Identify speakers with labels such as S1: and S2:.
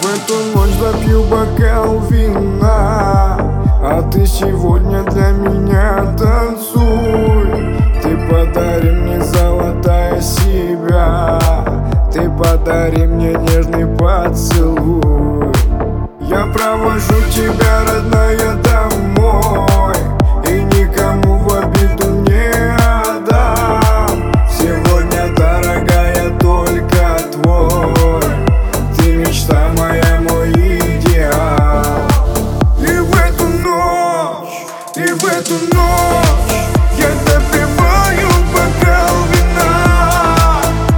S1: эту ночь допью бокал вина, а ты сегодня для меня танцуй. Ты подари мне, золотая, себя, ты подари мне нежный поцелуй. Я провожу тебя, родная,